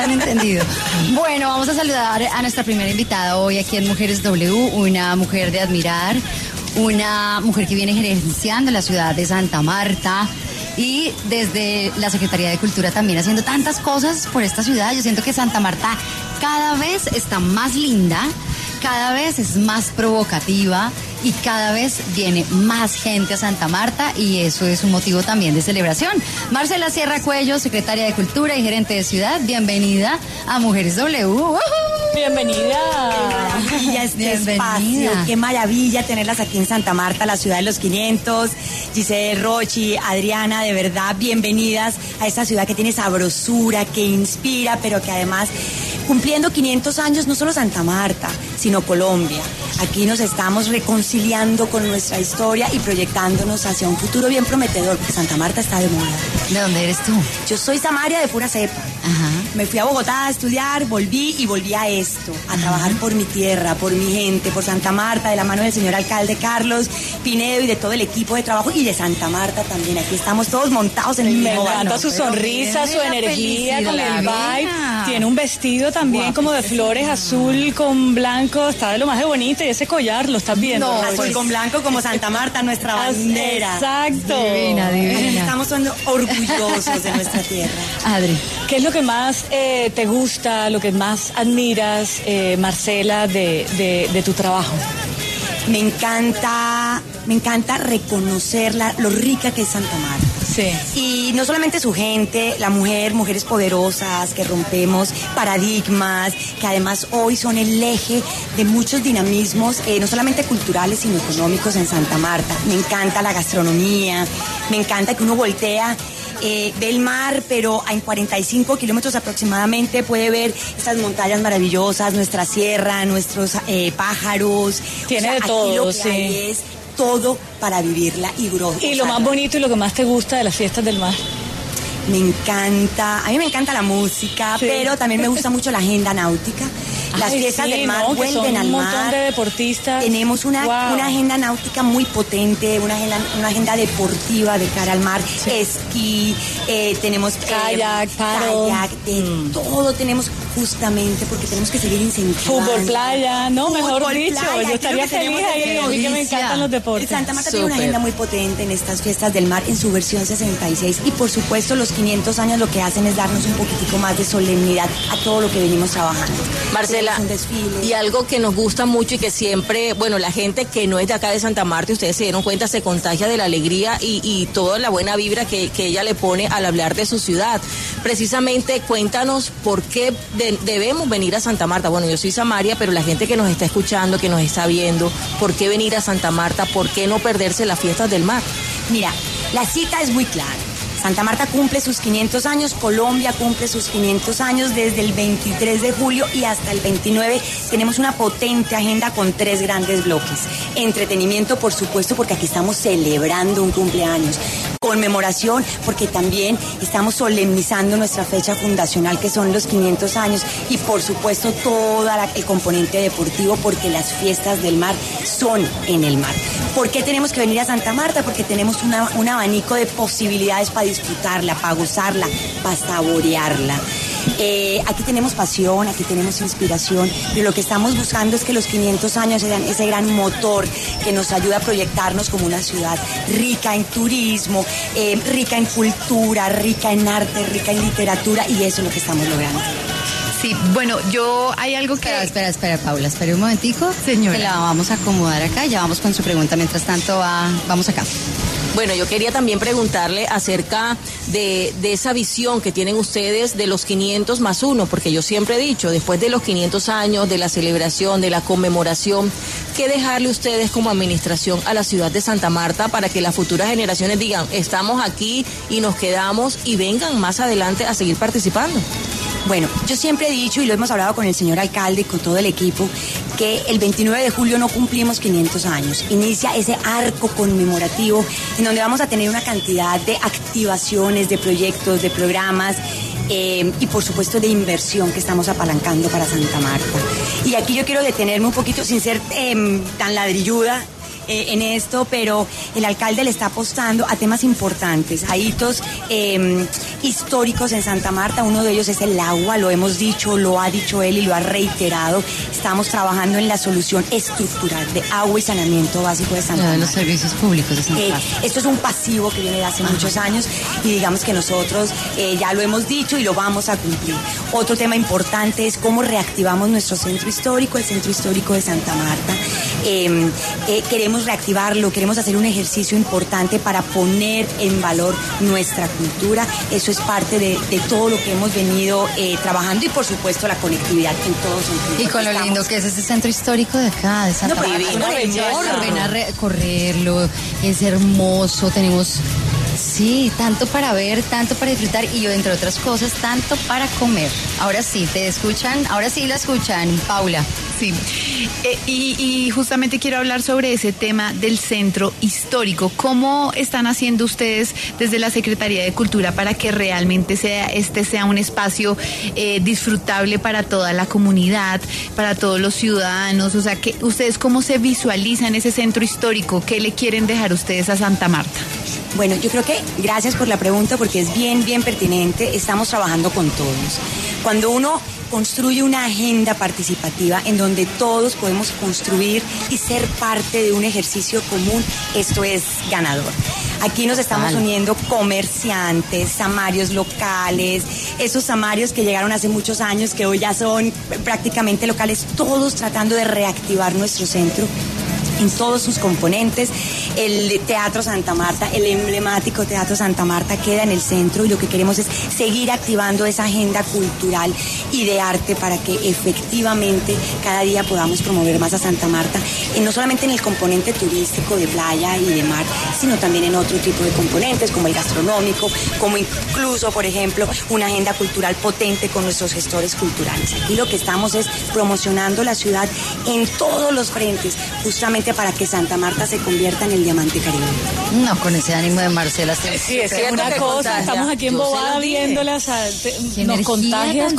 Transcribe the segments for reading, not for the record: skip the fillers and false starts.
han entendido. Bueno, vamos a saludar a nuestra primera invitada hoy aquí en Mujeres W, una mujer de admirar, una mujer que viene gerenciando la ciudad de Santa Marta y desde la Secretaría de Cultura también haciendo tantas cosas por esta ciudad. Yo siento que Santa Marta cada vez está más linda, cada vez es más provocativa y cada vez viene más gente a Santa Marta y eso es un motivo también de celebración. Marcela Sierra Cuello, secretaria de Cultura y gerente de ciudad, bienvenida a Mujeres W. ¡Uhú! Bienvenida. Qué maravilla este espacio, qué maravilla tenerlas aquí en Santa Marta, la ciudad de los 500. Giselle, Rochi, Adriana, de verdad, bienvenidas a esta ciudad que tiene sabrosura, que inspira, pero que además, cumpliendo 500 años, no solo Santa Marta, sino Colombia. Aquí nos estamos reconciliando con nuestra historia y proyectándonos hacia un futuro bien prometedor, porque Santa Marta está de moda. ¿De dónde eres tú? Yo soy samaria de pura cepa. Ajá. Me fui a Bogotá a estudiar, volví a esto, a trabajar por mi tierra, por mi gente, por Santa Marta, de la mano del señor alcalde Carlos Pinedo y de todo el equipo de trabajo y de Santa Marta también. Aquí estamos todos montados en el mismo Me encanta barco. su sonrisa, su energía, con el vibe. Tiene un vestido también como de flores azul con blanco, está de lo más de bonito y ese collar, lo estás viendo. No, azul con blanco como Santa Marta, nuestra bandera. Exacto. Divina, divina. Estamos siendo orgullosos de nuestra tierra. Adri. ¿Qué es lo que más te gusta, lo que más admiras, Marcela, de tu trabajo? Me encanta reconocer lo rica que es Santa Marta. Sí. Y no solamente su gente, mujeres poderosas que rompemos paradigmas, que además hoy son el eje de muchos dinamismos, no solamente culturales, sino económicos en Santa Marta. Me encanta la gastronomía, me encanta que uno voltea, ve el mar, pero en 45 kilómetros aproximadamente puede ver estas montañas maravillosas, nuestra sierra, nuestros pájaros. Tiene de aquí todo, lo que sí. hay es todo para vivirla y Y lo más bonito y lo que más te gusta de las fiestas del mar. a mí me encanta la música, Sí. pero también me gusta mucho la agenda náutica. Las fiestas del mar que vuelven son al un montón mar. de deportistas. Tenemos una agenda náutica muy potente, una agenda deportiva de cara al mar, esquí, tenemos Kayak, paddle. kayak, todo tenemos justamente porque tenemos que seguir incentivando. Fútbol playa, no, mejor Fútbol, dicho, playa, yo estaría creo que feliz tenemos ahí, de a mí que me delicia. encantan los deportes. Santa Marta tiene una agenda muy potente en estas fiestas del mar en su versión 66 y por supuesto los 500 años lo que hacen es darnos un poquitico más de solemnidad a todo lo que venimos trabajando. Marcela, Tenemos un desfile. y algo que nos gusta mucho y que siempre, bueno, la gente que no es de acá de Santa Marta, ustedes se dieron cuenta, se contagia de la alegría y toda la buena vibra que ella le pone al hablar de su ciudad. Precisamente, cuéntanos por qué debemos venir a Santa Marta. Bueno, yo soy samaria, pero la gente que nos está escuchando, que nos está viendo, ¿por qué venir a Santa Marta? ¿Por qué no perderse las fiestas del mar? Mira, la cita es muy clara. Santa Marta cumple sus 500 años, Colombia cumple sus 500 años desde el 23 de julio y hasta el 29 tenemos una potente agenda con 3 grandes bloques. Entretenimiento, por supuesto, porque aquí estamos celebrando un cumpleaños. Conmemoración, porque también estamos solemnizando nuestra fecha fundacional, que son los 500 años. Y, por supuesto, todo el componente deportivo, porque las fiestas del mar son en el mar. ¿Por qué tenemos que venir a Santa Marta? Porque tenemos un abanico de posibilidades para disfrutarla, para gozarla, para saborearla. Aquí tenemos pasión, aquí tenemos inspiración, pero lo que estamos buscando es que los 500 años sean ese gran motor que nos ayuda a proyectarnos como una ciudad rica en turismo, rica en cultura, rica en arte, rica en literatura, y eso es lo que estamos logrando. Sí, bueno, hay algo que... Espera, Paula, espere un momentico. Señora. Que la vamos a acomodar acá, ya vamos con su pregunta. Mientras tanto, vamos acá. Bueno, yo quería también preguntarle acerca de esa visión que tienen ustedes de los 500 más 1, porque yo siempre he dicho, después de los 500 años, de la celebración, de la conmemoración, ¿qué dejarle ustedes como administración a la ciudad de Santa Marta para que las futuras generaciones digan, estamos aquí y nos quedamos y vengan más adelante a seguir participando? Bueno, yo siempre he dicho, y lo hemos hablado con el señor alcalde y con todo el equipo, que el 29 de julio no cumplimos 500 años. Inicia ese arco conmemorativo en donde vamos a tener una cantidad de activaciones, de proyectos, de programas y por supuesto de inversión que estamos apalancando para Santa Marta. Y aquí yo quiero detenerme un poquito sin ser tan ladrilluda en esto, pero el alcalde le está apostando a temas importantes, a hitos históricos en Santa Marta. Uno de ellos es el agua, lo hemos dicho, lo ha dicho él y lo ha reiterado. Estamos trabajando en la solución estructural de agua y saneamiento básico de Santa Marta. Los servicios públicos de Santa Marta. Esto es un pasivo que viene de hace muchos años y digamos que nosotros ya lo hemos dicho y lo vamos a cumplir. Otro tema importante es cómo reactivamos nuestro centro histórico, el centro histórico de Santa Marta. Queremos reactivarlo, queremos hacer un ejercicio importante para poner en valor nuestra cultura. Eso es parte de todo lo que hemos venido trabajando y por supuesto la conectividad en todos sentidos. Y con lo lindo que es este centro histórico de acá, de Santa Marta. Ven a recorrerlo, es hermoso, tenemos... Sí, tanto para ver, tanto para disfrutar y entre otras cosas, tanto para comer. Ahora sí, te escuchan, ahora sí la escuchan, Paula. Sí, y justamente quiero hablar sobre ese tema del centro histórico. ¿Cómo están haciendo ustedes desde la Secretaría de Cultura para que realmente sea un espacio disfrutable para toda la comunidad, para todos los ciudadanos? O sea, que ustedes cómo se visualizan ese centro histórico, ¿qué le quieren dejar ustedes a Santa Marta? Bueno, yo creo que gracias por la pregunta porque es bien pertinente. Estamos trabajando con todos. Cuando uno construye una agenda participativa en donde todos podemos construir y ser parte de un ejercicio común, esto es ganador. Aquí nos estamos uniendo comerciantes, samarios locales, esos samarios que llegaron hace muchos años, que hoy ya son prácticamente locales, todos tratando de reactivar nuestro centro en todos sus componentes. El Teatro Santa Marta, el emblemático Teatro Santa Marta queda en el centro y lo que queremos es seguir activando esa agenda cultural y de arte para que efectivamente cada día podamos promover más a Santa Marta, no solamente en el componente turístico de playa y de mar, sino también en otro tipo de componentes como el gastronómico, como incluso, por ejemplo, una agenda cultural potente con nuestros gestores culturales. Aquí lo que estamos es promocionando la ciudad en todos los frentes, justamente para que Santa Marta se convierta en el diamante caribeño. No, con ese ánimo de Marcela. Sí, es una cosa, estamos aquí embobada viéndolas, nos contagias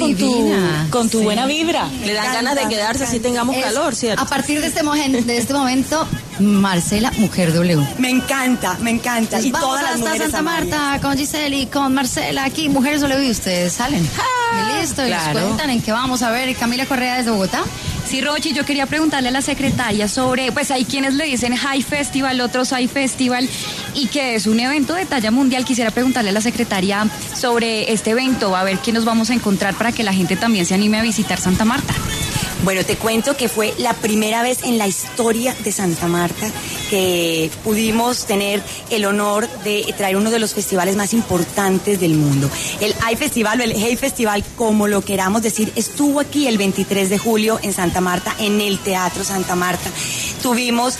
con tu buena vibra. Le dan ganas de quedarse así tengamos calor, ¿cierto? A partir de este momento, Marcela, Mujer W. Me encanta. Pues y vamos todas las hasta mujeres Santa Marta con Giselle y con Marcela aquí, Mujeres W, y ustedes salen. Y listo, y nos cuentan en qué vamos a ver. Camila Correa desde Bogotá. Sí, Rochi, yo quería preguntarle a la secretaria sobre, pues hay quienes le dicen High Festival, otros High Festival, y que es un evento de talla mundial. Quisiera preguntarle a la secretaria sobre este evento, a ver qué nos vamos a encontrar para que la gente también se anime a visitar Santa Marta. Bueno, te cuento que fue la primera vez en la historia de Santa Marta que pudimos tener el honor de traer uno de los festivales más importantes del mundo. El High Festival o el Hey Festival, como lo queramos decir, estuvo aquí el 23 de julio en Santa Marta, en el Teatro Santa Marta. Tuvimos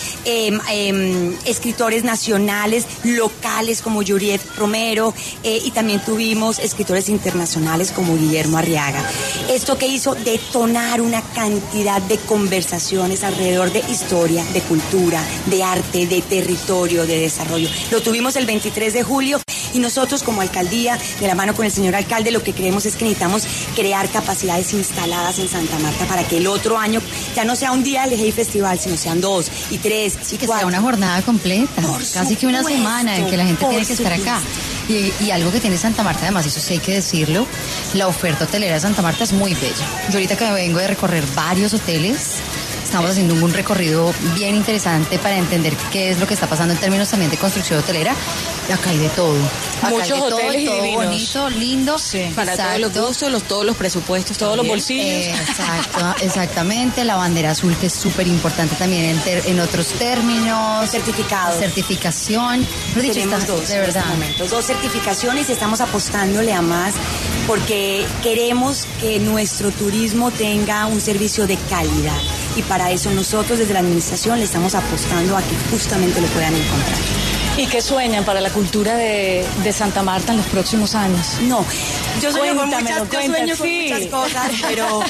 escritores nacionales, locales como Yuriet Romero, y también tuvimos escritores internacionales como Guillermo Arriaga. Esto que hizo detonar una cantidad de conversaciones alrededor de historia, de cultura, de arte, de territorio, de desarrollo. Lo tuvimos el 23 de julio y nosotros como alcaldía, de la mano con el señor alcalde, lo que creemos es que necesitamos crear capacidades instaladas en Santa Marta para que el otro año ya no sea un día el Hey Festival, sino sean 2 y 3 y que 4. Sea una jornada completa, casi que una semana en que la gente tiene que estar acá. Y algo que tiene Santa Marta, además, eso sí hay que decirlo, la oferta hotelera de Santa Marta es muy bella. Yo ahorita que vengo de recorrer varios hoteles, estamos haciendo un recorrido bien interesante para entender qué es lo que está pasando en términos también de construcción hotelera. Acá hay de todo. Muchos hoteles todo divinos. Bonito, lindo. Sí. Para todos los gustos, todos los presupuestos, todos los bolsillos. Exactamente. La bandera azul, que es súper importante también en otros términos. Certificados. Certificación. Tenemos dos, de verdad. En este momento, 2 certificaciones y estamos apostándole a más porque queremos que nuestro turismo tenga un servicio de calidad. Y para eso nosotros desde la administración le estamos apostando a que justamente lo puedan encontrar. ¿Y qué sueñan para la cultura de Santa Marta en los próximos años? No, yo sueño con muchas cosas, pero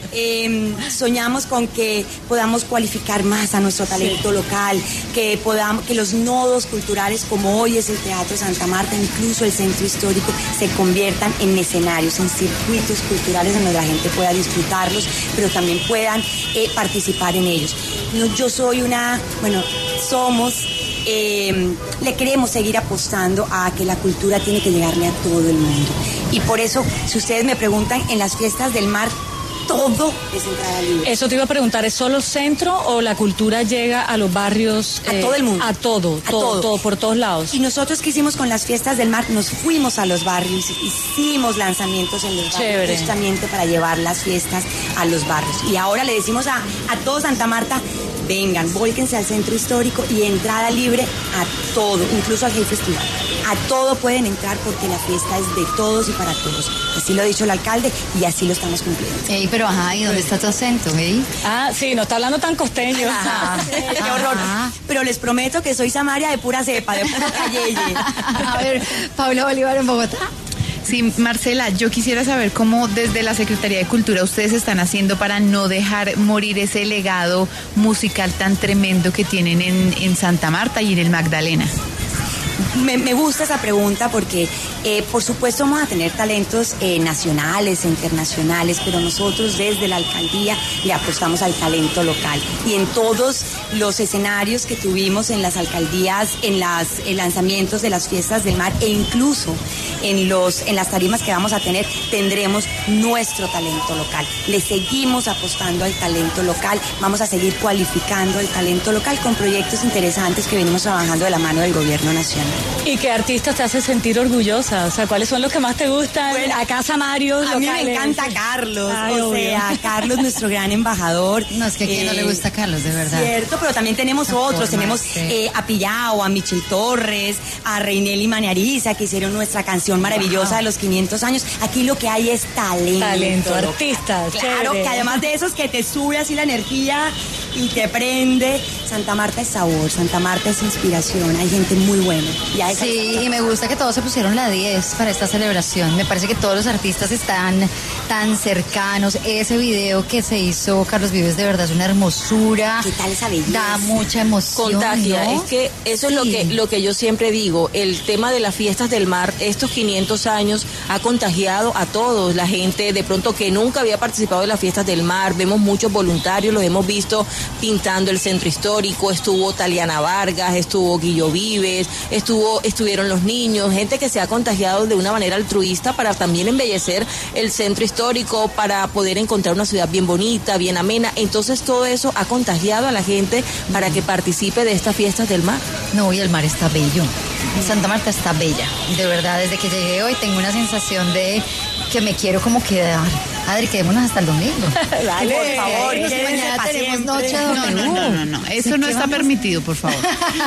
soñamos con que podamos cualificar más a nuestro talento local, que los nodos culturales como hoy es el Teatro Santa Marta, incluso el Centro Histórico, se conviertan en escenarios, en circuitos culturales en donde la gente pueda disfrutarlos, pero también puedan participar en ellos. Somos le queremos seguir apostando a que la cultura tiene que llegarle a todo el mundo. Y por eso, si ustedes me preguntan, en las fiestas del mar, todo es entrada libre. Eso te iba a preguntar, ¿es solo centro o la cultura llega a los barrios? A todo el mundo. A todo, por todos lados. Y nosotros que hicimos con las fiestas del mar, nos fuimos a los barrios, hicimos lanzamientos en los barrios. Chévere. Justamente para llevar las fiestas a los barrios. Y ahora le decimos a todo Santa Marta, vengan, vólquense al centro histórico y entrada libre a todo, incluso al Hey Festival. A todo pueden entrar porque la fiesta es de todos y para todos. Así lo ha dicho el alcalde y así lo estamos cumpliendo. Ey, pero ajá, ¿y dónde está tu acento, Sí, no está hablando tan costeño. Qué horror. Pero les prometo que soy Samaria de pura cepa, de pura calleye. A ver, Paula Bolívar en Bogotá. Sí, Marcela, yo quisiera saber cómo desde la Secretaría de Cultura ustedes están haciendo para no dejar morir ese legado musical tan tremendo que tienen en Santa Marta y en el Magdalena. Me gusta esa pregunta porque, por supuesto, vamos a tener talentos nacionales e internacionales, pero nosotros desde la alcaldía le apostamos al talento local. Y en todos los escenarios que tuvimos en las alcaldías, en los lanzamientos de las fiestas del mar e incluso en las tarimas que vamos a tener, tendremos nuestro talento local. Le seguimos apostando al talento local, vamos a seguir cualificando el talento local con proyectos interesantes que venimos trabajando de la mano del gobierno nacional. ¿Y qué artistas te hace sentir orgullosa? O sea, ¿cuáles son los que más te gustan? Bueno, acá Samarios a mí locales. me encanta Carlos, obvio. Carlos, nuestro gran embajador. No, es que a quién no le gusta a Carlos, de verdad. Cierto, pero también tenemos otros, tenemos a Pillao, a Michel Torres, a Reinelli Maniariza, que hicieron nuestra canción maravillosa de los 500 años. Aquí lo que hay es talento. Artistas, claro, chévere. que además de esos que te sube así la energía y te prende. Santa Marta es sabor, Santa Marta es inspiración, hay gente muy buena. Sí, y me gusta que todos se pusieron la 10 para esta celebración. Me parece que todos los artistas están tan cercanos. Ese video que se hizo Carlos Vives de verdad es una hermosura. ¿Qué tal esa belleza? Da mucha emoción. Contagia, ¿no? es que eso es lo que yo siempre digo, el tema de las fiestas del mar, estos 500 años ha contagiado a todos, la gente de pronto que nunca había participado de las fiestas del mar, vemos muchos voluntarios, los hemos visto pintando el centro histórico, estuvo Taliana Vargas, estuvo Guillo Vives, estuvieron los niños, gente que se ha contagiado de una manera altruista para también embellecer el centro histórico, para poder encontrar una ciudad bien bonita, bien amena. Entonces todo eso ha contagiado a la gente para que participe de estas fiestas del mar. No, y el mar está bello. Santa Marta está bella. De verdad, desde que llegué hoy tengo una sensación de que me quiero como quedar. Adri, quedémonos hasta el domingo. Dale, por favor, que mañana tenemos noche de No, eso no está permitido, por favor.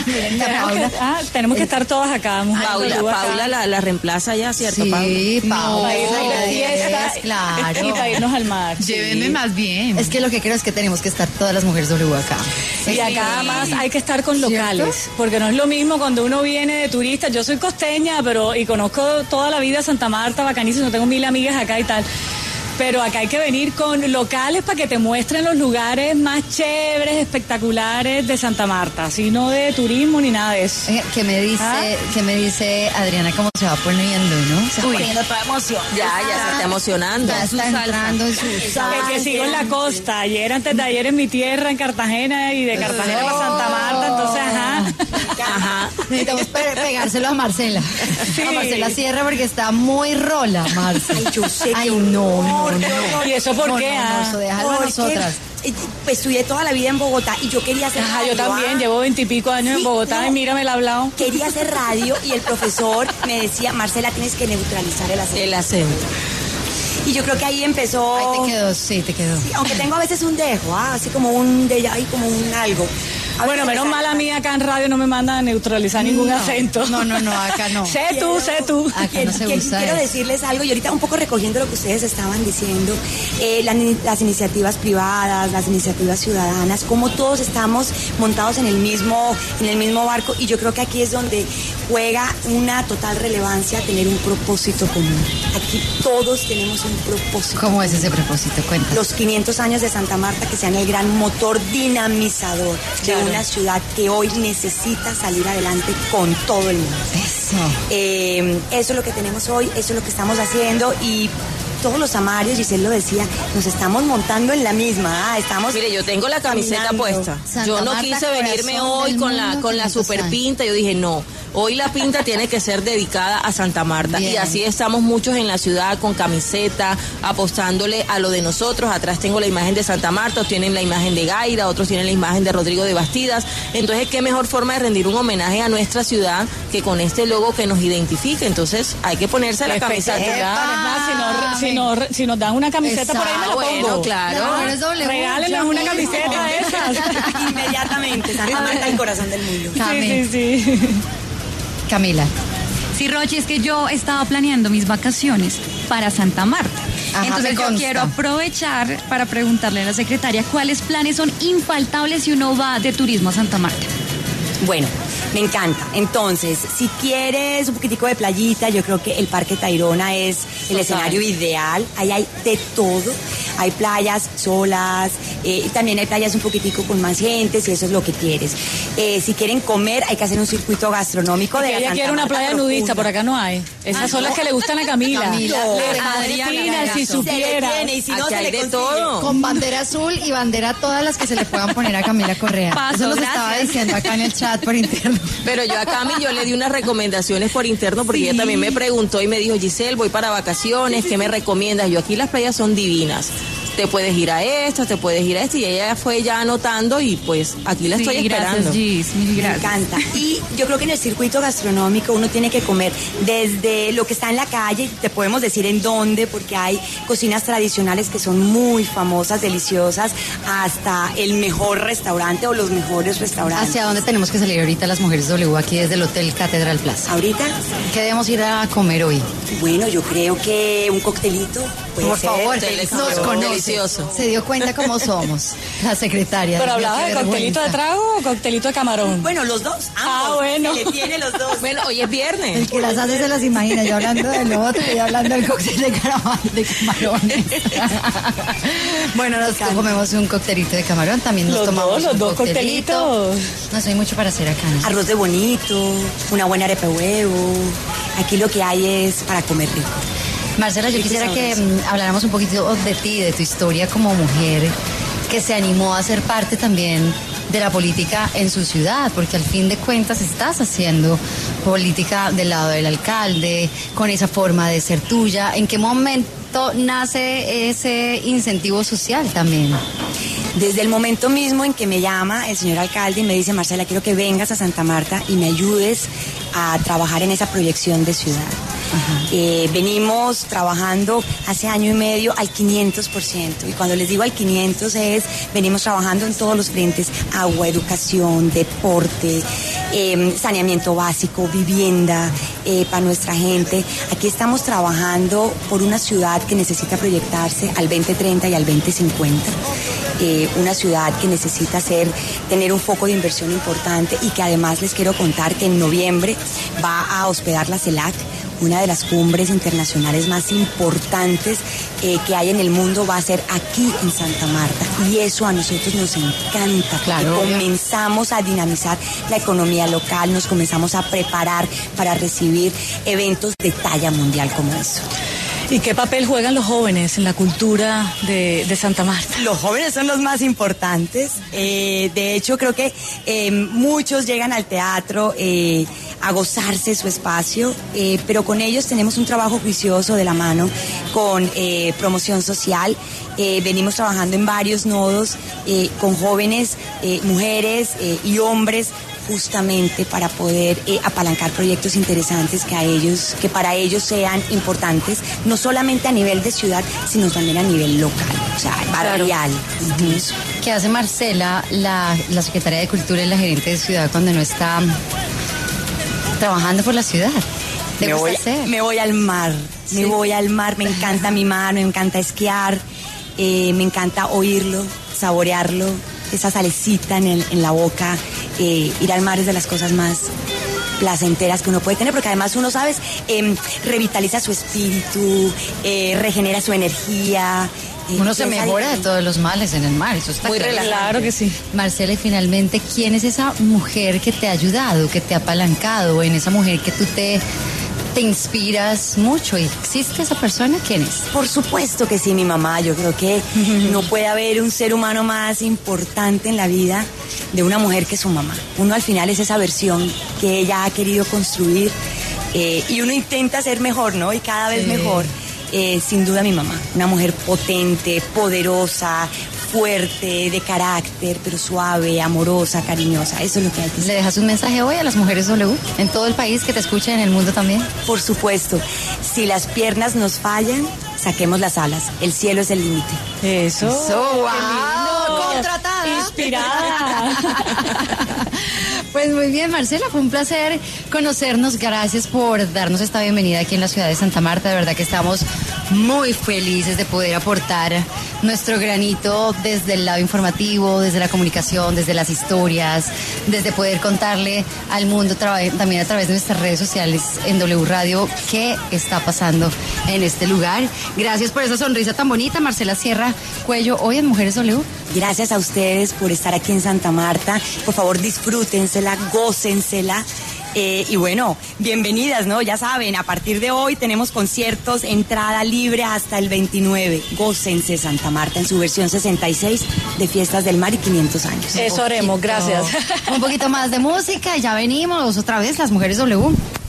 Tenemos que estar todas acá, mujer. Paula la reemplaza ya, ¿cierto, sí, Paula? Paula. Claro. Y para irnos al mar. Llévenme más bien. Es que lo que creo es que tenemos que estar todas las mujeres W acá. Y acá además hay que estar con locales, porque no es lo mismo cuando uno viene de turista. Yo soy costeña, y conozco toda la vida Santa Marta, bacanísimo, tengo 1000 amigas acá y tal. Pero acá hay que venir con locales para que te muestren los lugares más chéveres, espectaculares de Santa Marta, así no de turismo ni nada de eso. ¿Qué me dice Adriana cómo se va poniendo, no? Se va poniendo toda emoción. Ya se está emocionando. Ya está entrando en su salsa. Que sigo en la costa. Antes de ayer en mi tierra, en Cartagena, y de Cartagena para Santa Marta, entonces, Ajá. Necesitamos pegárselo a Marcela. Sí. A Marcela Sierra porque está muy rola, Marcela. Ay, yo sé. Ay, no. ¿Y eso por qué? Eso déjalo a nosotras. Pues estudié toda la vida en Bogotá y yo quería hacer radio. Yo también, llevo 20 y pico años en Bogotá y mira, me la he hablado. Quería hacer radio y el profesor me decía, Marcela, tienes que neutralizar el acento. Y yo creo que ahí empezó... Ahí te quedó. Sí, aunque tengo a veces un dejo, así como un como un algo. Bueno, menos mal a mí acá en radio no me mandan a neutralizar ningún acento. No, acá no. Sé tú. Acá no se usa quiero decirles algo, y ahorita un poco recogiendo lo que ustedes estaban diciendo, las iniciativas privadas, las iniciativas ciudadanas, como todos estamos montados en el mismo barco, y yo creo que aquí es donde juega una total relevancia tener un propósito común. Aquí todos tenemos un propósito. ¿Cómo es ese propósito? Cuéntanos. Los 500 años de Santa Marta, que sean el gran motor dinamizador de una ciudad que hoy necesita salir adelante con todo el mundo. Eso. Eso es lo que tenemos hoy, eso es lo que estamos haciendo, y todos los amarios, Giselle lo decía, nos estamos montando en la misma. Estamos. Mire, yo tengo la camiseta puesta. Santa Yo no Marta, quise venirme corazón hoy del con mundo, la 500 super años. pinta. Yo dije, no, hoy la pinta tiene que ser dedicada a Santa Marta. Bien. Y así estamos muchos en la ciudad con camiseta, apostándole a lo de nosotros. Atrás tengo la imagen de Santa Marta, otros tienen la imagen de Gaira, otros tienen la imagen de Rodrigo de Bastidas. Entonces, qué mejor forma de rendir un homenaje a nuestra ciudad que con este logo que nos identifica. Entonces, hay que ponerse la camiseta. Espectacular. Es más, si nos dan una camiseta por ahí me la pongo. Bueno, claro. Las mujeres W, Regálenos yo una mismo. camiseta de esas. Inmediatamente, Santa Marta, el corazón del mundo. Sí. Camila. Sí, Rochi, es que yo estaba planeando mis vacaciones para Santa Marta. Ajá, Entonces me yo consta. quiero aprovechar para preguntarle a la secretaria cuáles planes son infaltables si uno va de turismo a Santa Marta. Bueno, me encanta. Entonces, si quieres un poquitico de playita, yo creo que el Parque Tayrona es el escenario ideal. Ahí hay de todo. Hay playas solas, también hay playas un poquitico con más gente, si eso es lo que quieres. Si quieren comer, hay que hacer un circuito gastronómico de la Ella Santa quiere una Marta playa profunda. nudista, por acá no hay. Esas son las que le gustan a Camila. Camila, Adriana, si supiera. Se le tiene, y si no, Aquí se hay le de consigue. todo. Con bandera azul y bandera todas las que se le puedan poner a Camila Correa. Paso, Eso nos gracias. estaba diciendo acá en el chat por interno. Pero yo a Cami yo le di unas recomendaciones por interno porque ella también me preguntó y me dijo, Giselle, voy para vacaciones, ¿qué me recomiendas? Yo aquí las playas son divinas. Te puedes ir a esta, te puedes ir a esta. Y ella fue ya anotando y pues aquí la estoy esperando. Gracias, Gis, mil Me gracias. encanta. Y yo creo que en el circuito gastronómico uno tiene que comer desde lo que está en la calle, te podemos decir en dónde, porque hay cocinas tradicionales que son muy famosas, deliciosas, hasta el mejor restaurante o los mejores restaurantes. ¿Hacia dónde tenemos que salir ahorita las mujeres W aquí desde el Hotel Catedral Plaza? Ahorita, ¿Qué debemos ir a comer hoy? bueno, yo creo que un coctelito puede Por ser favor, delicioso. nos conoce. Delicioso. Se dio cuenta cómo somos, la secretaria. ¿Pero Dios mío, hablabas qué de coctelito de vergüenza. trago o coctelito de camarón? Bueno, los dos, ambos. Ah, bueno. Se le tiene los dos. Bueno, hoy es viernes. El que las hace se las imagina, yo hablando del otro y hablando del cóctel de camarones. Bueno, nos comemos un coctelito de camarón, también nos Los tomamos dos un coctelitos. coctelito. No hay mucho para hacer acá, ¿no? Arroz de bonito, una buena arepa de huevo. Aquí lo que hay es para comer rico. Marcela, yo quisiera que habláramos un poquito de ti, de tu historia como mujer que se animó a ser parte también de la política en su ciudad, porque al fin de cuentas estás haciendo política del lado del alcalde, con esa forma de ser tuya. ¿En qué momento nace ese incentivo social también? Desde el momento mismo en que me llama el señor alcalde y me dice, Marcela, quiero que vengas a Santa Marta y me ayudes a trabajar en esa proyección de ciudad. Venimos trabajando hace año y medio al 500%. Y cuando les digo al 500 venimos trabajando en todos los frentes: agua, educación, deporte, saneamiento básico, vivienda para nuestra gente. Aquí estamos trabajando por una ciudad que necesita proyectarse al 2030 y al 2050. Una ciudad que necesita tener un foco de inversión importante, y que además les quiero contar que en noviembre va a hospedar la CELAC, una de las cumbres internacionales más importantes que hay en el mundo. Va a ser aquí en Santa Marta, y eso a nosotros nos encanta. Claro, porque comenzamos a dinamizar la economía local, nos comenzamos a preparar para recibir eventos de talla mundial como eso. ¿Y qué papel juegan los jóvenes en la cultura de Santa Marta? Los jóvenes son los más importantes. De hecho, creo que muchos llegan al teatro a gozarse su espacio, pero con ellos tenemos un trabajo juicioso de la mano con promoción social. Venimos trabajando en varios nodos con jóvenes, mujeres y hombres, justamente para poder apalancar proyectos interesantes que para ellos sean importantes, no solamente a nivel de ciudad, sino también a nivel local, o sea, barrial. Incluso. ¿Qué hace Marcela, la secretaria de Cultura y la gerente de ciudad, cuando no está trabajando por la ciudad? ¿Te gusta hacer? Me voy al mar, Sí. me voy al mar, me encanta mi mar, me encanta esquiar, me encanta oírlo, saborearlo, esa salecita en la boca. Ir al mar es de las cosas más placenteras que uno puede tener, porque además uno, ¿sabes? Revitaliza su espíritu, regenera su energía. Uno se piensa mejora de diferente. todos los males en el mar, eso está Muy claro. relajante. Claro que sí. Marcela, y finalmente, ¿quién es esa mujer que te ha ayudado, que te ha apalancado, en esa mujer que tú te te inspiras mucho. ¿Y existe esa persona? ¿Quién es? Por supuesto que sí, mi mamá. Yo creo que no puede haber un ser humano más importante en la vida de una mujer que su mamá. Uno al final es esa versión que ella ha querido construir y uno intenta ser mejor, ¿no? Y cada vez mejor. Sin duda mi mamá, una mujer potente, poderosa, fuerte, de carácter, pero suave, amorosa, cariñosa. Eso es lo que hay que hacer. ¿Le dejas un mensaje hoy a las mujeres W en todo el país que te escuchen, en el mundo también? Por supuesto, si las piernas nos fallan, saquemos las alas. El cielo es el límite. Eso. ¡Wow! ¡Contratada! Inspirada. Pues muy bien, Marcela, fue un placer conocernos. Gracias por darnos esta bienvenida aquí en la ciudad de Santa Marta. De verdad que estamos muy felices de poder aportar nuestro granito desde el lado informativo, desde la comunicación, desde las historias, desde poder contarle al mundo también a través de nuestras redes sociales en W Radio qué está pasando en este lugar. Gracias por esa sonrisa tan bonita, Marcela Sierra Cuello, hoy en Mujeres W. Gracias a ustedes por estar aquí en Santa Marta. Por favor, disfrútensela, gócensela. Y bueno, bienvenidas, ¿no? Ya saben, a partir de hoy tenemos conciertos, entrada libre hasta el 29. Gócense Santa Marta en su versión 66 de Fiestas del Mar y 500 años. Eso haremos, gracias. Un poquito más de música y ya venimos otra vez, las Mujeres W.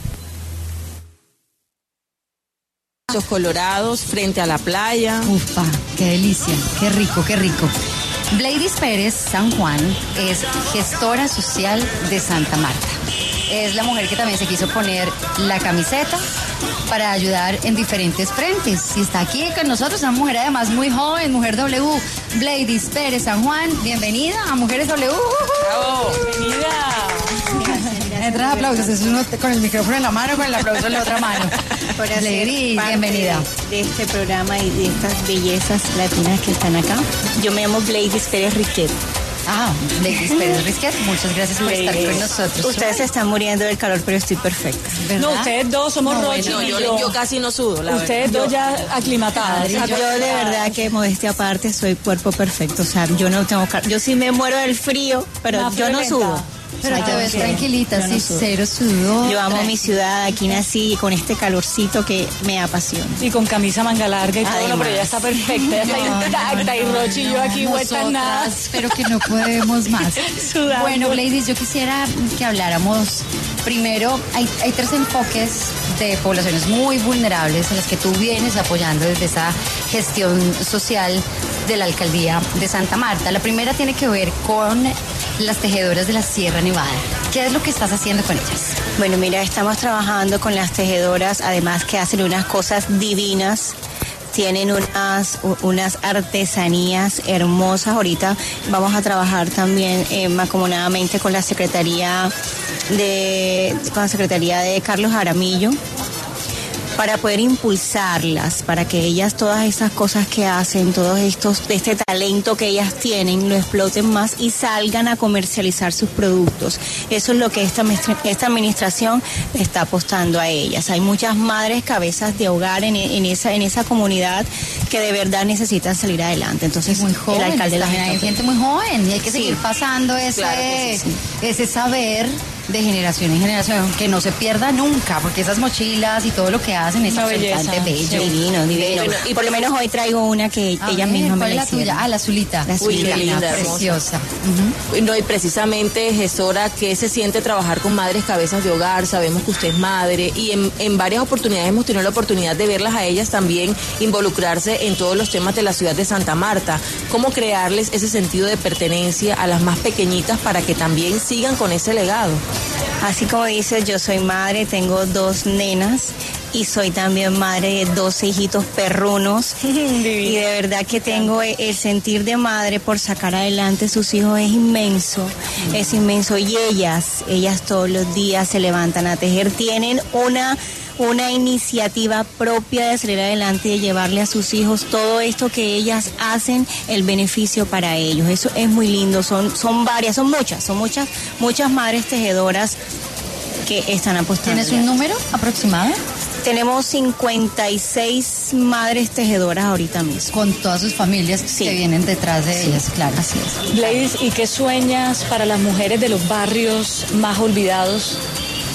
Los colorados frente a la playa. Ufa, qué delicia, qué rico, qué rico. Bladys Pérez San Juan es gestora social de Santa Marta. Es la mujer que también se quiso poner la camiseta para ayudar en diferentes frentes. Y está aquí con nosotros una mujer además muy joven, Mujer W, Bladys Pérez San Juan. Bienvenida a Mujeres W. ¡Bravo! ¡Bienvenida! Entran aplausos, es uno con el micrófono en la mano, con el aplauso en la otra mano. Por hacer Bladys, parte bienvenida. de este programa y de estas bellezas latinas que están acá. Yo me llamo Bladys Pérez Risquet. Ah, Bladys Pérez Risquet, muchas gracias por estar con nosotros. Ustedes se están muriendo del calor, pero estoy perfecta. ¿Verdad? No, ustedes dos somos No, Rochi No, y yo casi no sudo, la Ustedes verdad. dos ya aclimatadas. Yo de verdad que modestia aparte soy cuerpo perfecto, o sea, yo no tengo yo sí me muero del frío, pero Una yo no violenta. sudo. Pero O sea, te yo ves sí, tranquilita, yo no sí, sudo. cero sudor. Yo amo mi tranquila. ciudad, aquí nací con este calorcito que me apasiona. Y con camisa manga larga y todo, Además. pero ella está perfecta, ella está intacta y Rochi y yo aquí vueltas nada. Nosotras, pero que no podemos más. Sudando. Bueno, Ladies, yo quisiera que habláramos primero, hay tres enfoques de poblaciones muy vulnerables a las que tú vienes apoyando desde esa gestión social de la alcaldía de Santa Marta. La primera tiene que ver con las tejedoras de la Sierra Nevada. ¿Qué es lo que estás haciendo con ellas? Bueno, mira, estamos trabajando con las tejedoras, además que hacen unas cosas divinas. Tienen unas artesanías hermosas. Ahorita vamos a trabajar también mancomunadamente con la Secretaría de Carlos Jaramillo para poder impulsarlas, para que ellas todas esas cosas que hacen, todos estos, de este talento que ellas tienen, lo exploten más y salgan a comercializar sus productos. Eso es lo que esta administración está apostando a ellas. Hay muchas madres cabezas de hogar en esa comunidad que de verdad necesitan salir adelante. Entonces, Muy joven, el alcalde las también hay está gente muy joven y hay que Sí. seguir pasando ese, Claro que sí, ese saber de generación en generación, que no se pierda nunca, porque esas mochilas y todo lo que hacen es Una absolutamente belleza. bello. divino, divino. Bueno, Y por lo menos hoy traigo una que A ellas ver, mismas me ¿cuál es la la tuya? hicieron. Ah, la azulita. La Uy, qué azulita. linda, hermosa. Preciosa. No, y precisamente, gestora, ¿qué se siente trabajar con madres cabezas de hogar? Sabemos que usted es madre y en varias oportunidades hemos tenido la oportunidad de verlas a ellas también involucrarse en todos los temas de la ciudad de Santa Marta. ¿Cómo crearles ese sentido de pertenencia a las más pequeñitas para que también sigan con ese legado? Así como dices, yo soy madre, tengo 2 nenas y soy también madre de 12 hijitos perrunos. Y de verdad que tengo el sentir de madre por sacar adelante sus hijos es inmenso. Y ellas todos los días se levantan a tejer, tienen una iniciativa propia de salir adelante y de llevarle a sus hijos todo esto que ellas hacen, el beneficio para ellos. Eso es muy lindo, son muchas madres tejedoras que están apostando. ¿Tienes un número aproximado? Tenemos 56 madres tejedoras ahorita mismo. Con todas sus familias que vienen detrás de ellas, claro. Así es. Ladies, ¿y qué sueñas para las mujeres de los barrios más olvidados?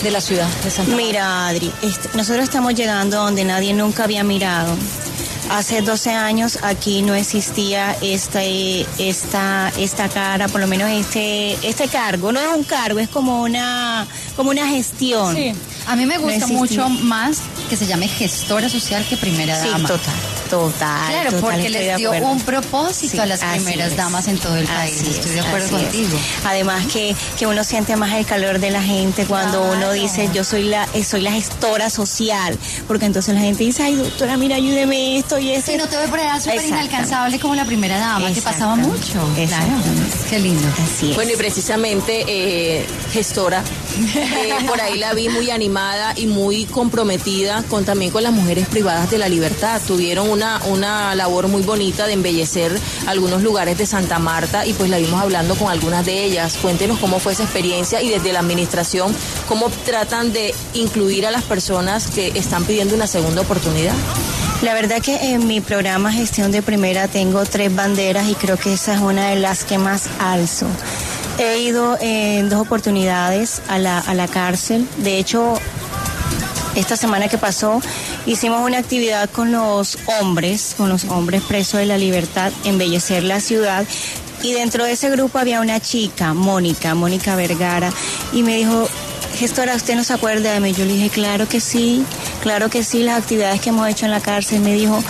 de la ciudad de Santa Marta? Mira, Adri, nosotros estamos llegando donde nadie nunca había mirado. Hace 12 años aquí no existía esta cara, por lo menos este cargo. No es un cargo, es como una gestión. Sí. A mí me gusta mucho más que se llame gestora social que primera dama. Sí, total. Claro, porque les dio un propósito a las primeras damas en todo el país. Estoy de acuerdo contigo. Además que uno siente más el calor de la gente cuando uno dice yo soy la gestora social, porque entonces la gente dice, ay doctora, mira, ayúdeme esto y eso. Sí, no te voy a poner súper inalcanzable como la primera dama, que pasaba mucho. Claro. Qué lindo. Así es. Bueno, y precisamente gestora, por ahí la vi muy animada y muy comprometida también con las mujeres privadas de la libertad. Tuvieron una labor muy bonita de embellecer algunos lugares de Santa Marta y pues la vimos hablando con algunas de ellas. Cuéntenos cómo fue esa experiencia y desde la administración, cómo tratan de incluir a las personas que están pidiendo una segunda oportunidad. La verdad que en mi programa Gestión de Primera tengo 3 banderas y creo que esa es una de las que más alzo. He ido en 2 oportunidades a la cárcel. De hecho, esta semana que pasó hicimos una actividad con los hombres presos de la libertad, embellecer la ciudad. Y dentro de ese grupo había una chica, Mónica Vergara, y me dijo, gestora, ¿usted no se acuerda de mí? Yo le dije, claro que sí, las actividades que hemos hecho en la cárcel. Me dijo,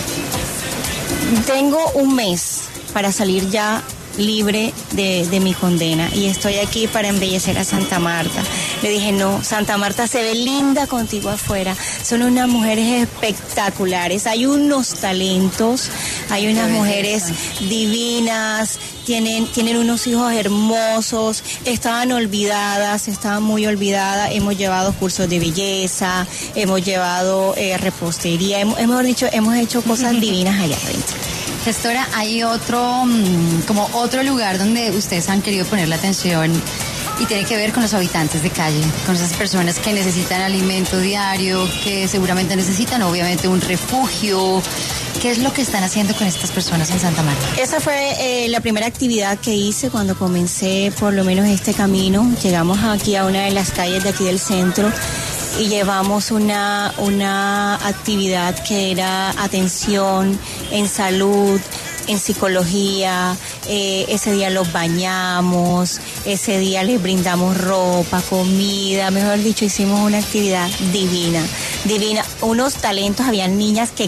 tengo un mes para salir ya libre de mi condena y estoy aquí para embellecer a Santa Marta. Le dije, no, Santa Marta se ve linda contigo afuera, son unas mujeres espectaculares, hay unos talentos, hay unas mujeres divinas, tienen unos hijos hermosos, estaban muy olvidadas, hemos llevado cursos de belleza, hemos llevado repostería, hemos hecho cosas divinas allá adentro. Gestora, hay otro lugar donde ustedes han querido poner la atención y tiene que ver con los habitantes de calle, con esas personas que necesitan alimento diario, que seguramente necesitan obviamente un refugio. ¿Qué es lo que están haciendo con estas personas en Santa Marta? Esa fue la primera actividad que hice cuando comencé por lo menos este camino. Llegamos aquí a una de las calles de aquí del centro y llevamos una actividad que era atención en salud, en psicología. Ese día los bañamos, ese día les brindamos ropa, comida, mejor dicho, hicimos una actividad divina, unos talentos, hay niñas que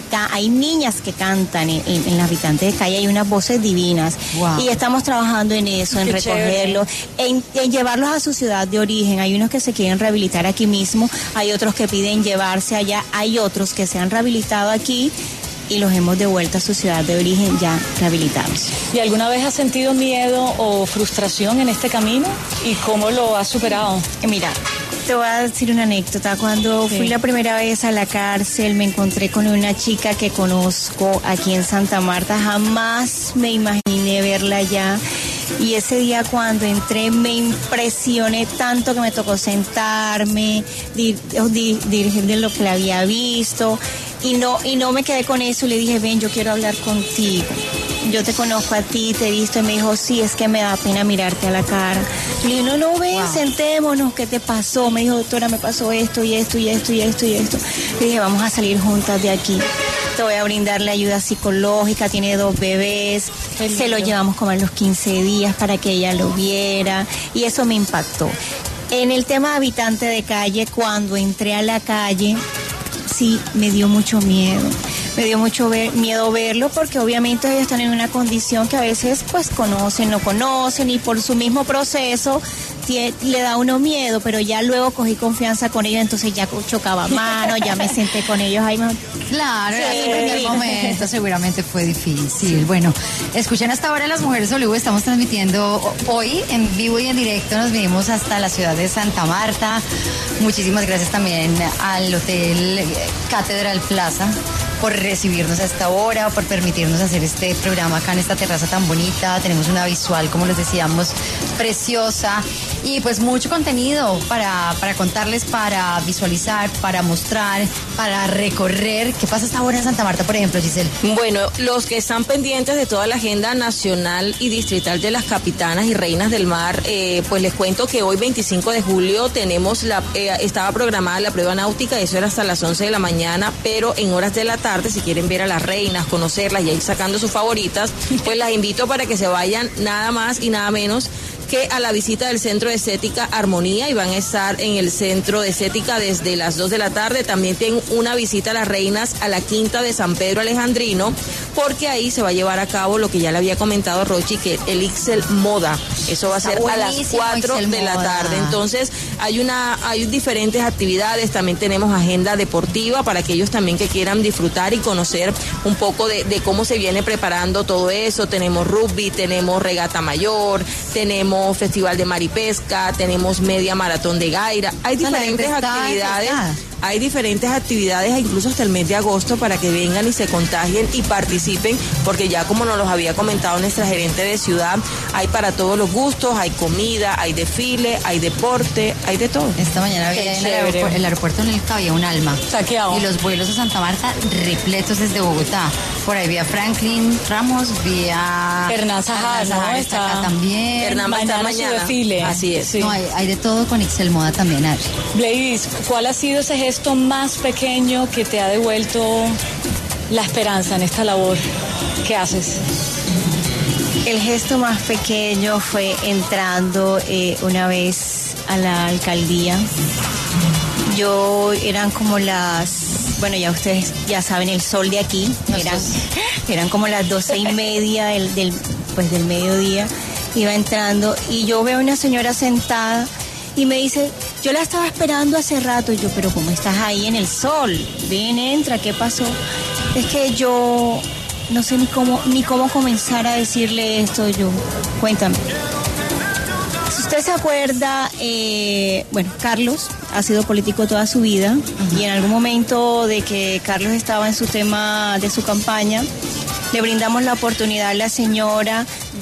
cantan en las habitantes de calle, hay unas voces divinas. Wow. Y estamos trabajando en eso, en recogerlos, en llevarlos a su ciudad de origen. Hay unos que se quieren rehabilitar aquí mismo, hay otros que piden llevarse allá, hay otros que se han rehabilitado aquí y los hemos devuelto a su ciudad de origen ya rehabilitados. ¿Y alguna vez has sentido miedo o frustración en este camino? ¿Y cómo lo has superado? Mira, te voy a decir una anécdota. Cuando fui la primera vez a la cárcel, me encontré con una chica que conozco aquí en Santa Marta. Jamás me imaginé verla allá. Y ese día cuando entré me impresioné tanto que me tocó sentarme, dirigir de lo que la había visto. Y no me quedé con eso, le dije, ven, yo quiero hablar contigo. Yo te conozco a ti, te he visto, y me dijo, sí, es que me da pena mirarte a la cara. Yo le dije, no, ven, sentémonos, ¿qué te pasó? Me dijo, doctora, me pasó esto y esto y esto y esto y esto. Le dije, vamos a salir juntas de aquí. Te voy a brindarle ayuda psicológica, tiene 2 bebés, se lo llevamos como a los 15 días para que ella lo viera, y eso me impactó. En el tema de habitante de calle, cuando entré a la calle, sí, me dio mucho miedo. Me dio mucho miedo verlo porque obviamente ellos están en una condición que a veces pues no conocen y por su mismo proceso le da uno miedo, pero ya luego cogí confianza con ellos, entonces ya chocaba manos, ya me senté con ellos ahí. Claro, sí, en el momento seguramente fue difícil. Bueno, escuchen hasta ahora Las Mujeres W, estamos transmitiendo hoy en vivo y en directo, nos vinimos hasta la ciudad de Santa Marta. Muchísimas gracias también al Hotel Catedral Plaza por recibirnos a esta hora, por permitirnos hacer este programa acá en esta terraza tan bonita. Tenemos una visual, como les decíamos, preciosa. Y pues mucho contenido para contarles, para visualizar, para mostrar, para recorrer. ¿Qué pasa hasta ahora en Santa Marta, por ejemplo, Giselle? Bueno, los que están pendientes de toda la agenda nacional y distrital de las capitanas y reinas del mar, pues les cuento que hoy 25 de julio tenemos estaba programada la prueba náutica, eso era hasta las 11 de la mañana, pero en horas de la tarde, si quieren ver a las reinas, conocerlas y ir sacando sus favoritas, pues las invito para que se vayan nada más y nada menos que a la visita del Centro de Estética Armonía, y van a estar en el Centro de Estética desde las 2 de la tarde. También tienen una visita a las reinas a la Quinta de San Pedro Alejandrino, porque ahí se va a llevar a cabo lo que ya le había comentado Rochi, que el Ixel Moda. Eso va a ser a las 4 de la tarde. Entonces, hay diferentes actividades. También tenemos agenda deportiva para aquellos también que quieran disfrutar y conocer un poco de cómo se viene preparando todo eso. Tenemos rugby, tenemos regata mayor, tenemos festival de mar y pesca, tenemos media maratón de Gaira. Hay diferentes actividades. Hay diferentes actividades, incluso hasta el mes de agosto, para que vengan y se contagien y participen, porque ya como nos los había comentado nuestra gerente de ciudad, hay para todos los gustos, hay comida, hay desfile, hay deporte, hay de todo. Esta mañana había en el aeropuerto en el que había un alma. Saqueado. Y los vuelos a Santa Marta repletos desde Bogotá. Por ahí vía Franklin Ramos, vía Hernán Zahar, ¿no? Está acá también. Hernán va a estar mañana su desfile. Así es. Sí. No, hay de todo con Ixel Moda también, Ari. Ladies, ¿cuál ha sido ese gesto más pequeño que te ha devuelto la esperanza en esta labor que haces? El gesto más pequeño fue entrando una vez a la alcaldía. Eran como bueno, ya ustedes ya saben, el sol de aquí, eran como las 12:30 del mediodía. Iba entrando y yo veo a una señora sentada y me dice, yo la estaba esperando hace rato. Y yo, pero ¿cómo estás ahí en el sol? Ven, entra, ¿qué pasó? Es que yo no sé ni cómo comenzar a decirle esto. Cuéntame. Si usted se acuerda, bueno, Carlos ha sido político toda su vida. Y en algún momento de que Carlos estaba en su tema de su campaña, le brindamos la oportunidad a la señora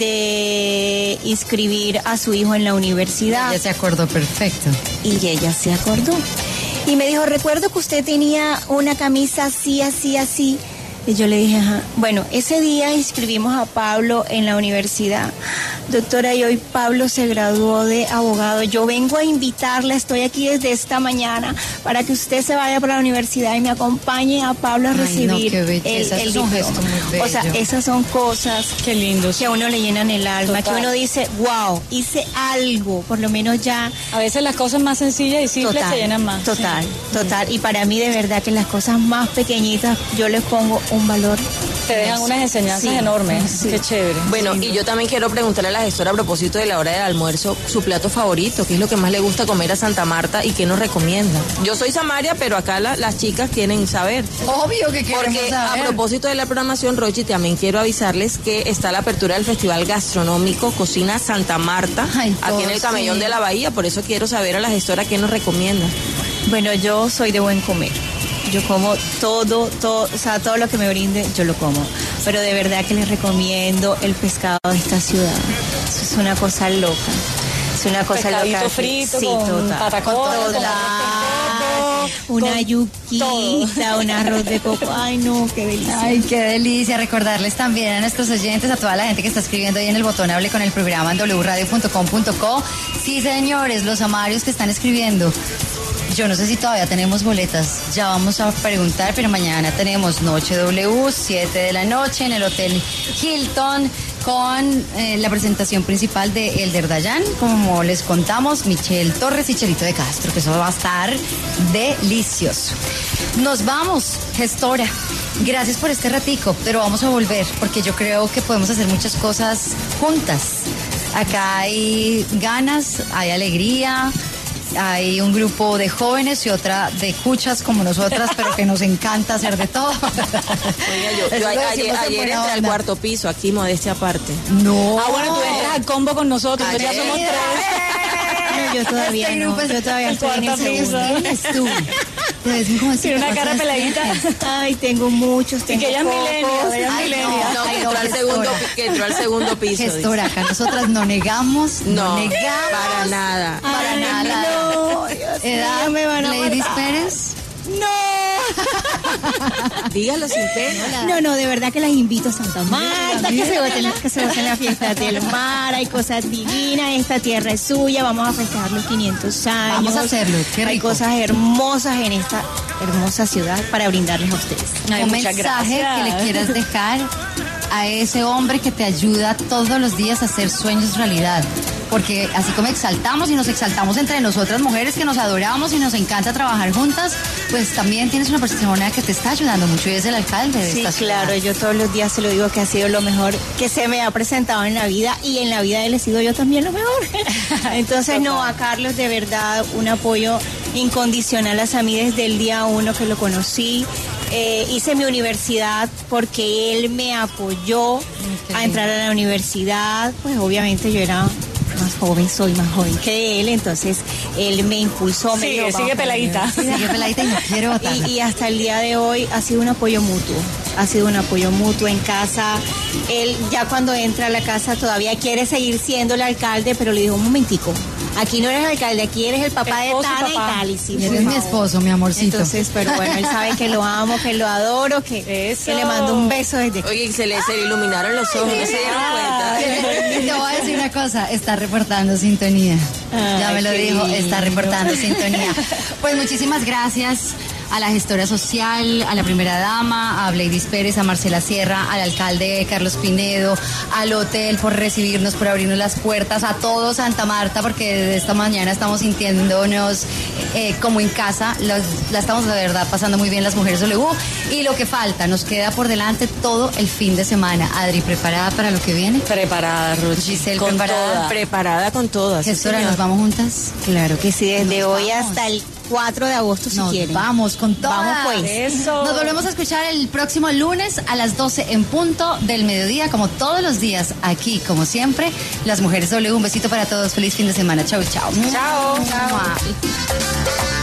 de inscribir a su hijo en la universidad. Ella se acordó perfecto. Y ella se acordó. Y me dijo, recuerdo que usted tenía una camisa así, así, así. Y yo le dije, ajá. Bueno, ese día inscribimos a Pablo en la universidad. Doctora, y hoy Pablo se graduó de abogado. Yo vengo a invitarla, estoy aquí desde esta mañana para que usted se vaya para la universidad y me acompañe a Pablo a recibir el diploma. O sea, esas son cosas qué lindos que a uno le llenan el alma, que uno dice, wow, hice algo, por lo menos ya. A veces las cosas más sencillas y simples se llenan más. Total. Y para mí de verdad que las cosas más pequeñitas yo les pongo un valor. Te dejan unas enseñanzas enormes. Sí. Qué chévere. Bueno, y yo también quiero preguntarle a la gestora a propósito de la hora del almuerzo, su plato favorito, qué es lo que más le gusta comer a Santa Marta y qué nos recomienda. Yo soy Samaria, pero acá las chicas quieren saber. Obvio que queremos Porque saber. A propósito de la programación, Rochi, también quiero avisarles que está la apertura del Festival Gastronómico Cocina Santa Marta, aquí en el Camellón de la Bahía, por eso quiero saber a la gestora qué nos recomienda. Bueno, yo soy de buen comer. Yo como todo, o sea, todo lo que me brinde, yo lo como. Pero de verdad que les recomiendo el pescado de esta ciudad. Eso es una cosa loca. Es una cosa pescadito loca. Frito, sí, con total. patacones, una yuquita, un arroz de coco. Ay, no, qué delicia. Ay, qué delicia. Recordarles también a nuestros oyentes, a toda la gente que está escribiendo ahí en el botón Hable con el programa en wradio.com.co. Sí, señores, los amarios que están escribiendo. Yo no sé si todavía tenemos boletas, ya vamos a preguntar, pero mañana tenemos Noche W, 7 de la noche en el Hotel Hilton, con la presentación principal de Elder Dayan, como les contamos, Michelle Torres y Chelito de Castro, que eso va a estar delicioso. Nos vamos, gestora. Gracias por este ratico, pero vamos a volver, porque yo creo que podemos hacer muchas cosas juntas. Acá hay ganas, hay alegría. Hay un grupo de jóvenes y otra de cuchas como nosotras, pero que nos encanta hacer de todo. Oiga, yo ayer entré al cuarto piso, aquí modestia aparte. No. Ah, bueno, tú entras al combo con nosotros, ya somos tres. No, yo todavía no. Yo todavía estoy en el segundo. ¿Quién eres tú? Te ves muy jovencita. Tiene una cara ¿cuántos años peladita. tienes? Ay, tengo muchos, Y tengo que ella es pocos. millennial, ella es Ay, millennial. No, que Ay, entró, al segundo, que entró al segundo piso. dice. Gestora, acá nosotras no negamos, No, negamos. para nada. Para Ay, nada. no, Dios Edad, mío, me van a Lady matar. Pérez. Dígalo sin pena. No, de verdad que las invito a Santa Marta, que se gocen la fiesta del mar, hay cosas divinas, esta tierra es suya, vamos a festejar los 500 años. Vamos a hacerlo, qué Hay rico. cosas hermosas en esta hermosa ciudad para brindarles a ustedes. Ay, Un muchas mensaje gracias. que le quieras dejar a ese hombre que te ayuda todos los días a hacer sueños realidad. Porque así como exaltamos y nos exaltamos entre nosotras mujeres que nos adoramos y nos encanta trabajar juntas, pues también tienes una persona que te está ayudando mucho y es el alcalde de Sí, esta ciudad. claro, yo todos los días se lo digo que ha sido lo mejor que se me ha presentado en la vida y en la vida de él he sido yo también lo mejor. Entonces, no, a Carlos de verdad un apoyo incondicional a mí desde el día 1 que lo conocí. Hice mi universidad porque él me apoyó a entrar a la universidad, pues obviamente yo era más joven, soy más joven que él, entonces él me impulsó, me dijo, Sigue "Vamos para la peladita. universidad". Sigue peladita y no quiero botarla. Y hasta el día de hoy ha sido un apoyo mutuo. Ha sido un apoyo mutuo en casa. Él ya cuando entra a la casa todavía quiere seguir siendo el alcalde, pero le dijo, un momentico, aquí no eres el alcalde, aquí eres el papá de Esposo y Tana y papá. tal. Y sí, Eres por mi favor. esposo, mi amorcito. Entonces, pero bueno, él sabe que lo amo, que lo adoro, que Eso. le mando un beso desde aquí. Oye, se le iluminaron los ojos, no se dieron cuenta. Te voy a decir una cosa, está reportando sintonía. Ya me lo qué dijo, lindo. está reportando sintonía. Pues muchísimas gracias a la gestora social, a la primera dama, a Bleidis Pérez, a Marcela Sierra, al alcalde Carlos Pinedo, al hotel por recibirnos, por abrirnos las puertas, a todo Santa Marta, porque desde esta mañana estamos sintiéndonos como en casa, la estamos de verdad pasando muy bien las mujeres W. Y lo que falta, nos queda por delante todo el fin de semana. Adri, ¿preparada para lo que viene? Preparada, Ruth. Giselle, con ¿preparada? toda. Preparada con todas. sí, Gestora, señor. ¿nos vamos juntas? Claro que sí, desde Nos hoy vamos. hasta el 4 de agosto si Nos quieren. vamos con todas. Vamos, pues. Eso. Nos volvemos a escuchar el próximo lunes a las 12 en punto del mediodía, como todos los días, aquí, como siempre, Las Mujeres W. Un besito para todos. Feliz fin de semana. Chau, chau. Chao. Chao.